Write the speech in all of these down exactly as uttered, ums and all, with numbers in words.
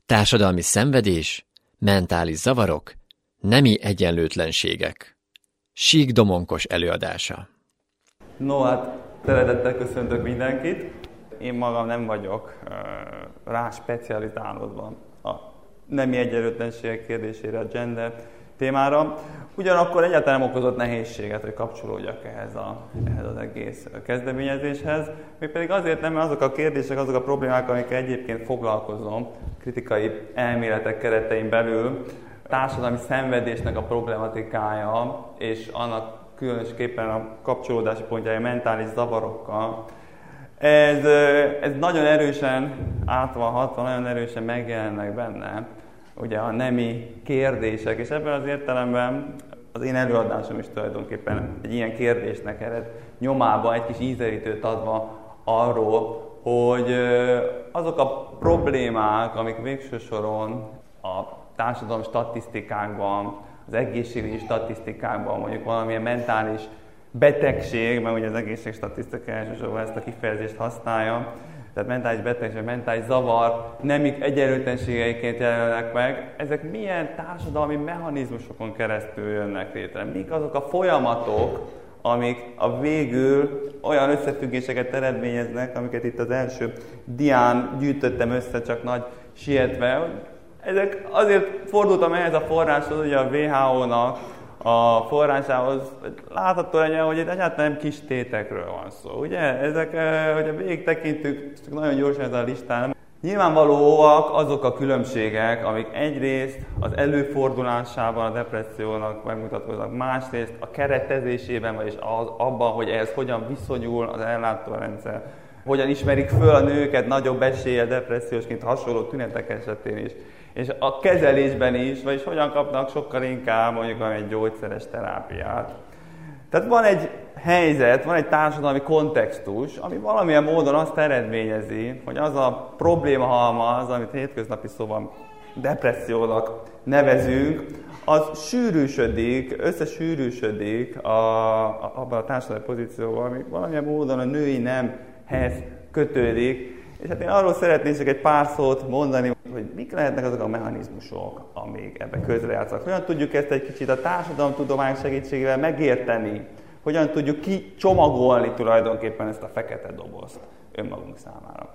Társadalmi szenvedés, mentális zavarok, nemi egyenlőtlenségek. Sík Domonkos előadása. No, hát szeretettel köszöntök mindenkit. Én magam nem vagyok uh, rá specializálódva a nemi egyenlőtlenségek kérdésére, a gender témára. Ugyanakkor egyáltalán nem okozott nehézséget, hogy kapcsolódjak ehhez, a, ehhez az egész kezdeményezéshez. Mégpedig azért nem, mert azok a kérdések, azok a problémák, amikkel egyébként foglalkozom, kritikai elméletek keretein belül, társadalmi szenvedésnek a problematikája, és annak különösképpen a kapcsolódási pontjája mentális zavarokkal, ez, ez nagyon erősen át van hatva, nagyon erősen megjelennek benne ugye a nemi kérdések, és ebben az értelemben az én előadásom is tulajdonképpen egy ilyen kérdésnek ered nyomába, egy kis ízelítőt adva arról, hogy azok a problémák, amik végső soron a társadalmi statisztikákban, az egészségügyi statisztikákban, mondjuk valamilyen mentális betegség, mert ugye az egészségstatisztika elsősorban ezt a kifejezést használja, tehát mentális betegség, mentális zavar, nemi egyenlőtlenségeiként jelennek meg, ezek milyen társadalmi mechanizmusokon keresztül jönnek létre? Mik azok a folyamatok, amik a végül olyan összefüggéseket eredményeznek, amiket itt az első dián gyűjtöttem össze, csak nagy sietve. Ezek azért fordultam ehhez a forráshoz, ugye a vé há ó-nak a forrásához, látható legyen, hogy itt egyáltalán nem kis tétekről van szó. Ugye, ezek, hogyha végig tekintünk, csak nagyon gyorsan ez a listán, nyilvánvalóak azok a különbségek, amik egyrészt az előfordulásában a depressziónak megmutatkoznak, másrészt a keretezésében, vagyis az, abban, hogy ehhez hogyan viszonyul az ellátórendszer, hogyan ismerik föl a nőket nagyobb eséllyel depressziósként hasonló tünetek esetén is, és a kezelésben is, vagyis hogyan kapnak sokkal inkább mondjuk egy gyógyszeres terápiát. Tehát van egy helyzet, van egy társadalmi kontextus, ami valamilyen módon azt eredményezi, hogy az a problémahalmaz, amit hétköznapi szóval depressziónak nevezünk, az sűrűsödik, összesűrűsödik a, a, abban a társadalmi pozícióban, ami valamilyen módon a női nemhez kötődik. És hát én arról szeretnék csak egy pár szót mondani, hogy mik lehetnek azok a mechanizmusok, amik ebben közrejátszanak. Hogyan tudjuk ezt egy kicsit a társadalomtudomány segítségével megérteni, hogyan tudjuk kicsomagolni tulajdonképpen ezt a fekete dobozt önmagunk számára.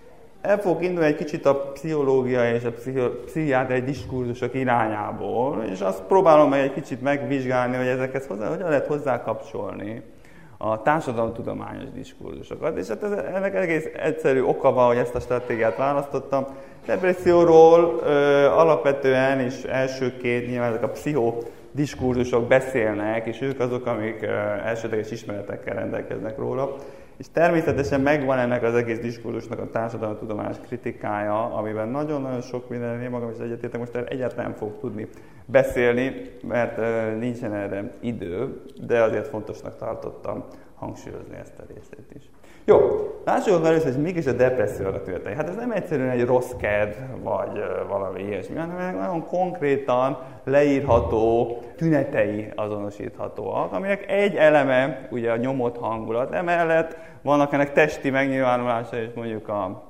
El fogok indulni egy kicsit a pszichológia és a pszichiátriai diskurzusok irányából, és azt próbálom meg egy kicsit megvizsgálni, hogy ezekhez hozzá, hogyan lehet hozzá kapcsolni a társadalomtudományos diskurzusokat. És hát ez, ennek egész egyszerű oka van, hogy ezt a stratégiát választottam. Depresszióról ö, alapvetően is elsőként nyilván ezek a pszichodiskurzusok beszélnek, és ők azok, amik ö, elsődleges ismeretekkel rendelkeznek róla. És természetesen megvan ennek az egész diskurzusnak a társadalomtudományos kritikája, amiben nagyon-nagyon sok minden, én magam is egyetértek, most egyáltalán nem fogok tudni beszélni, mert uh, nincsen erre idő, de azért fontosnak tartottam hangsúlyozni ezt a részét is. Jó, lássuk először, hogy mégis a depresszióra tünetei. Hát ez nem egyszerűen egy rossz kedv, vagy uh, valami ilyesmi, hanem nagyon konkrétan leírható tünetei azonosíthatóak, aminek egy eleme ugye a nyomott hangulat, emellett vannak ennek testi megnyilvánulása, és mondjuk a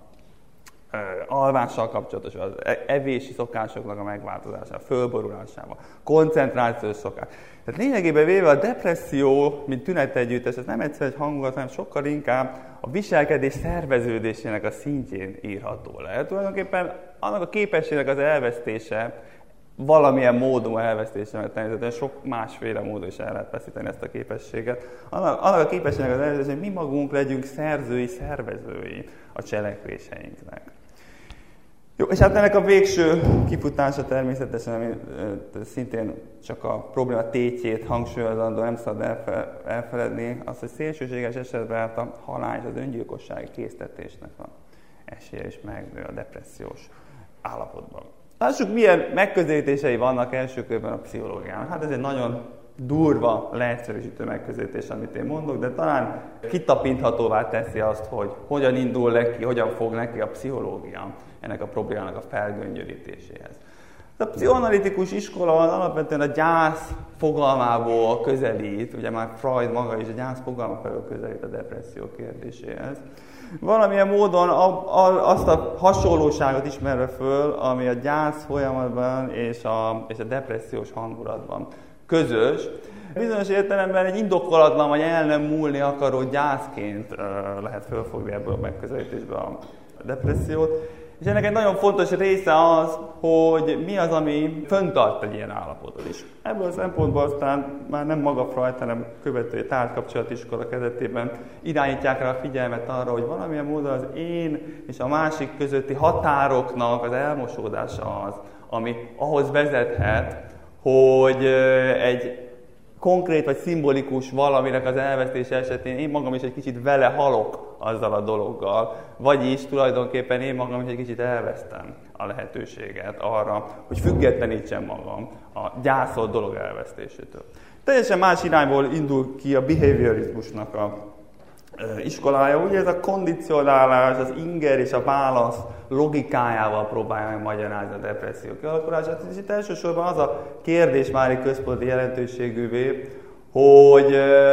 ö, alvással kapcsolatos, az evési szokásoknak a megváltozása, a fölborulásával, koncentrációs szokás. Tehát lényegében véve a depresszió, mint tünetegyüttes, ez nem egyszerűen egy hangulat, hanem sokkal inkább a viselkedés szerveződésének a szintjén írható le. Tulajdonképpen annak a képességnek az elvesztése, valamilyen módon elvesztése, mert természetesen sok másféle módon is el lehet veszíteni ezt a képességet. Annak, annak a képességnek az elvesztése, hogy mi magunk legyünk szerzői, szervezői a cselekvéseinknek. Jó, és hát ennek a végső kifutása természetesen, ami szintén csak a probléma tétjét hangsúlyozandó, nem szabad elfe, elfeledni, az, hogy szélsőséges esetben hát a halál és az öngyilkossági késztetésnek a esélye is megnő a depressziós állapotban. Lássuk, milyen megközelítései vannak első körben a pszichológiának. Hát ez egy nagyon durva, leegyszerűsítő megközelítés, amit én mondok, de talán kitapinthatóvá teszi azt, hogy hogyan indul neki, hogyan fog neki a pszichológia ennek a problémának a felgöngyörítéséhez. A pszichoanalitikus iskola az alapvetően a gyász fogalmából közelít, ugye már Freud maga is a gyász fogalma felől közelít a depresszió kérdéséhez. Valamilyen módon a, a, azt a hasonlóságot ismerve föl, ami a gyász folyamatban és a, és a depressziós hangulatban közös. Bizonyos értelemben egy indokolatlan vagy el nem múlni akaró gyászként uh, lehet fölfogni ebből a megközelítésből a depressziót. És ennek egy nagyon fontos része az, hogy mi az, ami föntart egy ilyen állapotot is. Ebből a szempontból aztán már nem maga Freud, hanem követői tárgykapcsolatiskola keretében irányítják rá a figyelmet arra, hogy valamilyen módon az én és a másik közötti határoknak az elmosódása az, ami ahhoz vezethet, hogy egy konkrét vagy szimbolikus valaminek az elvesztése esetén én magam is egy kicsit vele halok azzal a dologgal, vagyis tulajdonképpen én magam is egy kicsit elvesztem a lehetőséget arra, hogy függetlenítsem magam a gyászolt dolog elvesztésétől. Teljesen más irányból indul ki a behaviorizmusnak a iskolája, ugye ez a kondicionálás, az inger és a válasz logikájával próbálja megmagyarázni a depresszió kialakulását. És itt elsősorban az a kérdés válik központi jelentőségűvé, hogy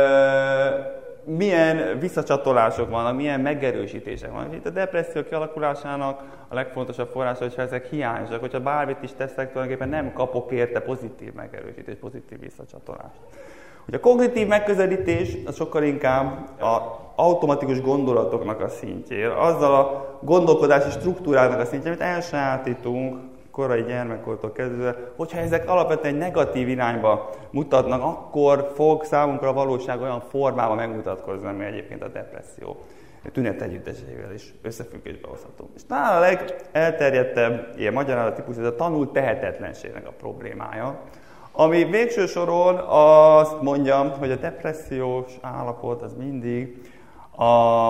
e, milyen visszacsatolások vannak, milyen megerősítések vannak. Itt a depresszió kialakulásának a legfontosabb forrása, hogyha ezek hiányosak, hogyha bármit is teszek, tulajdonképpen nem kapok érte pozitív megerősítést, pozitív visszacsatolást. Ugye a kognitív megközelítés az sokkal inkább az automatikus gondolatoknak a szintjén, azzal a gondolkodási struktúrának a szintjén, amit elsajátítunk korai gyermekkortól kezdve, hogyha ezek alapvetően egy negatív irányba mutatnak, akkor fog számunkra a valóság olyan formában megmutatkozni, ami egyébként a depresszió tünetegyütteseivel is összefüggésbe hozható. És talán a legelterjedtebb ilyen magyarázat típus, ez a tanult tehetetlenségnek a problémája, ami végső soron azt mondja, hogy a depressziós állapot az mindig a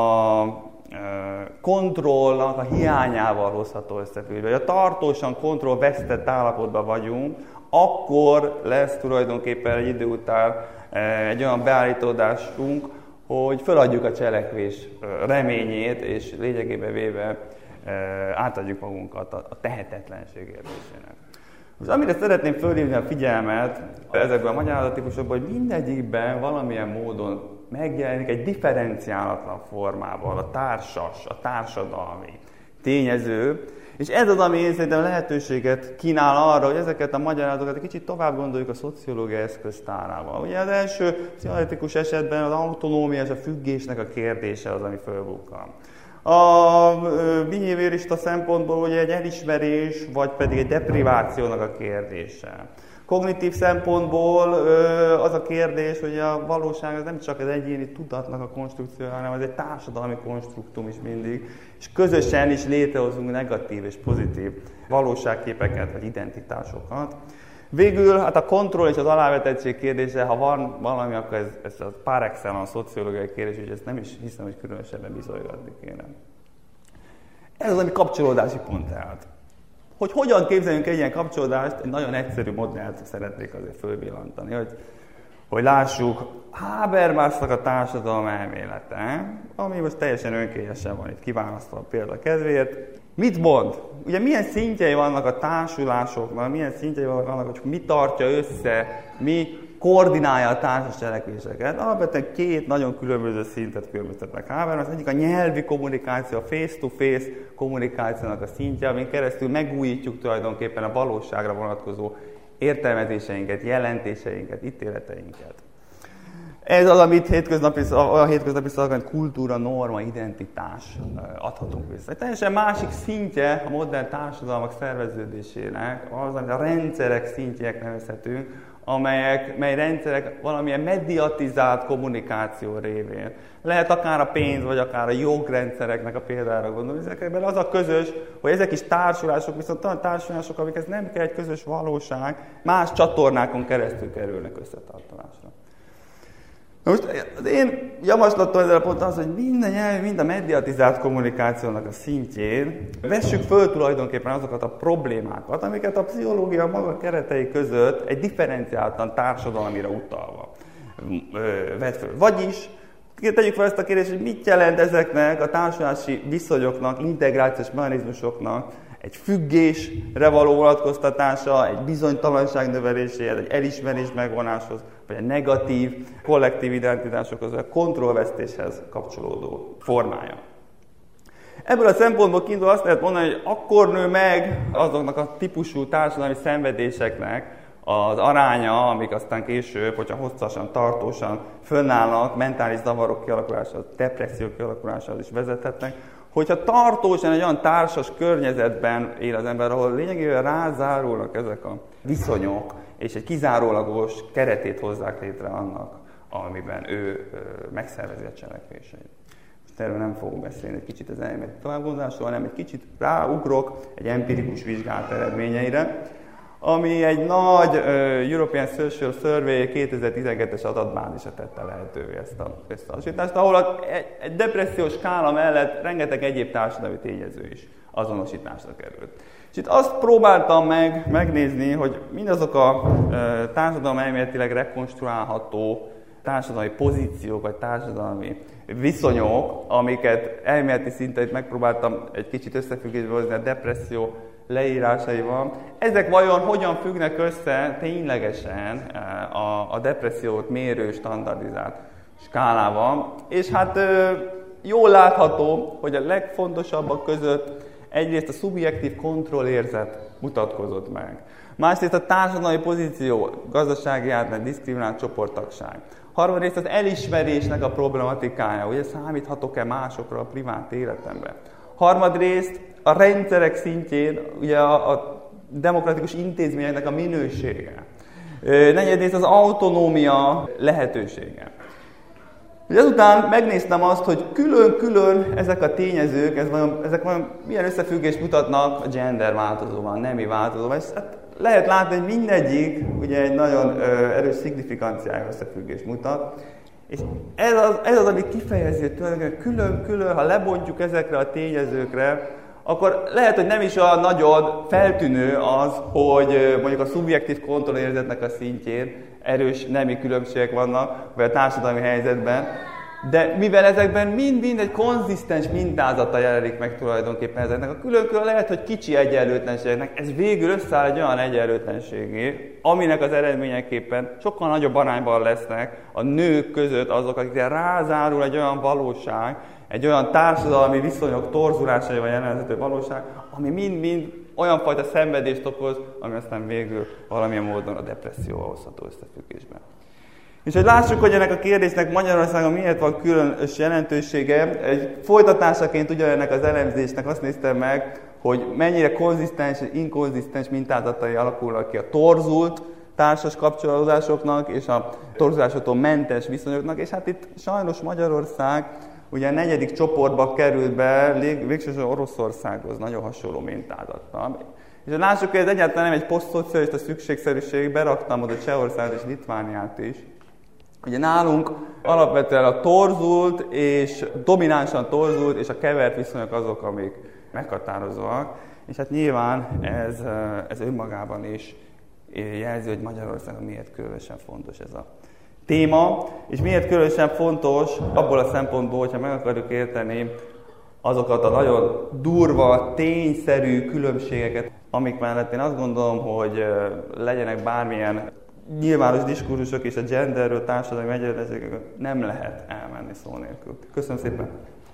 kontrollnak a hiányával hozható összefüggésbe. Ha tartósan kontrollvesztett állapotban vagyunk, akkor lesz tulajdonképpen egy idő után egy olyan beállítódásunk, hogy feladjuk a cselekvés reményét, és lényegében véve átadjuk magunkat a tehetetlenség érzésének. Most amire szeretném fölhívni a figyelmet ezekben a magyarázattípusokban, hogy mindegyikben valamilyen módon megjelenik egy differenciálatlan formában a társas, a társadalmi tényező, és ez az, ami én szerintem lehetőséget kínál arra, hogy ezeket a magyarázatokat egy kicsit tovább gondoljuk a szociológia eszköztárával. Ugye az első pszichoanalitikus esetben az autonómia és a függésnek a kérdése az, ami fölbukkan. A behaviorista szempontból ugye egy elismerés, vagy pedig egy deprivációnak a kérdése. Kognitív szempontból az a kérdés, hogy a valóság az nem csak az egyéni tudatnak a konstrukciója, hanem ez egy társadalmi konstruktum is mindig, és közösen is létrehozunk negatív és pozitív valóságképeket, vagy identitásokat. Végül hát a kontroll és az alávetettség kérdése, ha van valami, akkor ez, ez a par excellence szociológiai kérdés, és ezt nem is hiszem, hogy különösebben bizonygatni kéne. Ez az, ami kapcsolódási pont tehát. Hogy hogyan képzeljünk egy ilyen kapcsolódást, egy nagyon egyszerű modellt szeretnék azért fölvillantani, hogy, hogy lássuk Habermasnak a társadalom elmélete, ami most teljesen önkényesen van itt kiválasztva a példa kedvéért. Mit mond? Ugye milyen szintjei vannak a társulásoknak, milyen szintjei vannak annak, hogy mi tartja össze, mi koordinálja a társas cselekvéseket. Alapvetően két nagyon különböző szintet különböztetnek Habermas. Az egyik a nyelvi kommunikáció, a face-to-face kommunikációnak a szintje, amin keresztül megújítjuk tulajdonképpen a valóságra vonatkozó értelmezéseinket, jelentéseinket, ítéleteinket. Ez az, amit hétköznapi, a hétköznapi szavakat kultúra, norma, identitás adhatunk vissza. Egy teljesen másik szintje a modern társadalmak szerveződésének az, amit a rendszerek szintjének nevezhetünk, amelyek, mely rendszerek valamilyen mediatizált kommunikáció révén. Lehet akár a pénz, vagy akár a jogrendszereknek a példára gondolni. Ezekben az a közös, hogy ezek is társulások, viszont olyan társulások, amikhez nem kell egy közös valóság, más csatornákon keresztül kerülnek összetartolásra. Most az én javaslatom ezzel a ponton az, hogy minden nyelv, mind a mediatizált kommunikációnak a szintjén vessük föl tulajdonképpen azokat a problémákat, amiket a pszichológia maga keretei között egy differenciáltan társadalmira utalva vett föl. Vagyis tegyük fel ezt a kérdést, hogy mit jelent ezeknek a társulási viszonyoknak, integrációs mechanizmusoknak egy függésre való vonatkoztatása, egy bizonytalanság növeléséhez, egy elismerés megvonáshoz, vagy egy negatív, kollektív identitásokhoz, vagy a kontrollvesztéshez kapcsolódó formája. Ebből a szempontból kiindul azt lehet mondani, hogy akkor nő meg azoknak a típusú társadalmi szenvedéseknek az aránya, amik aztán később, hogyha hosszasan, tartósan fönnállnak, mentális zavarok kialakulásához, depressziók kialakulásához is vezethetnek, hogyha tartósan egy olyan társas környezetben él az ember, ahol lényegében rázárulnak ezek a viszonyok, és egy kizárólagos keretét hozzák létre annak, amiben ő megszervezi a cselekvéseit. Most erről nem fogok beszélni egy kicsit az elméleti továbbgondolásról, hanem egy kicsit ráugrok egy empirikus vizsgálat eredményeire, ami egy nagy uh, European Social Survey kétezer-tizenkettes adatbázisa tette lehetővé ezt a összehasonlítást, ahol a, egy, egy depressziós skála mellett rengeteg egyéb társadalmi tényező is azonosításra került. És itt azt próbáltam meg megnézni, hogy mindazok a uh, társadalmi elméletileg rekonstruálható társadalmi pozíciók, vagy társadalmi viszonyok, amiket elméleti szinten megpróbáltam egy kicsit összefüggésbe hozni a depresszió leírásaival. Ezek vajon hogyan függnek össze ténylegesen a, a depressziót mérő standardizált skálával? És hát jól látható, hogy a legfontosabbak között egyrészt a szubjektív kontrollérzet mutatkozott meg. Másrészt a társadalmi pozíció, gazdasági átmenet, diszkriminált csoporttagság. Harmadrészt az elismerésnek a problematikája, ugye számíthatok-e másokra a privát életemben. Harmadrészt a rendszerek szintjén ugye a, a demokratikus intézményeknek a minősége. Negyedrészt az autonómia lehetősége. Ezután megnéztem azt, hogy külön-külön ezek a tényezők, ez vajon, ezek vajon milyen összefüggést mutatnak a gender változóval, a nemi változóval. És hát lehet látni, hogy mindegyik ugye egy nagyon ö, erős szignifikanciájú összefüggést mutat. És ez az, ez az, ami kifejezi, hogy tulajdonképpen külön-külön, ha lebontjuk ezekre a tényezőkre, akkor lehet, hogy nem is olyan nagyon feltűnő az, hogy mondjuk a szubjektív kontrollérzetnek a szintjén erős nemi különbségek vannak, vagy a társadalmi helyzetben, de mivel ezekben mind-mind egy konzisztens mintázata jelenik meg tulajdonképpen ezeknek a külön-külön, lehet, hogy kicsi egyenlőtlenségeknek, ez végül összeáll egy olyan egyenlőtlenségé, aminek az eredményeképpen sokkal nagyobb arányban lesznek a nők között azok, akikre rázárul egy olyan valóság, egy olyan társadalmi viszonyok torzulásaival jelenhető valóság, ami mind-mind olyan fajta szenvedést okoz, ami aztán végül valamilyen módon a depresszióval hozható összefüggésben. És hogy lássuk, hogy ennek a kérdésnek Magyarországon miért van különös jelentősége, egy folytatásaként ugyanennek az elemzésnek azt néztem meg, hogy mennyire konzisztens és inkonzisztens mintázatai alakulnak ki a torzult társas kapcsolódásoknak és a torzulásoktól mentes viszonyoknak, és hát itt sajnos Magyarország ugye a negyedik csoportba került be, végsősorban Oroszországhoz nagyon hasonló mintázattal. És hogy lássuk, hogy ez egyáltalán nem egy posztszocialista szükségszerűség, beraktam oda Csehországot és Litvániát is. Ugye nálunk alapvetően a torzult és dominánsan torzult és a kevert viszonyok azok, amik meghatározóak. És hát nyilván ez, ez önmagában is jelzi, hogy Magyarországon miért különösen fontos ez a téma, és miért különösen fontos abból a szempontból, hogyha meg akarjuk érteni azokat a nagyon durva, tényszerű különbségeket, amik mellett én azt gondolom, hogy legyenek bármilyen nyilvános diskurzusok és a genderről, társadalmi egyenlőségekről nem lehet elmenni szó nélkül. Köszönöm szépen!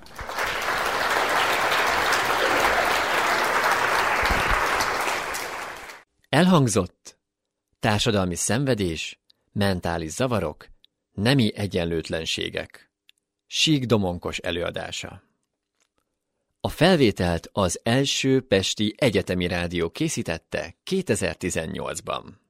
Elhangzott társadalmi szenvedés, mentális zavarok, nemi egyenlőtlenségek. Sík Domonkos előadása. A felvételt az első pesti egyetemi rádió készítette kétezer-tizennyolcban.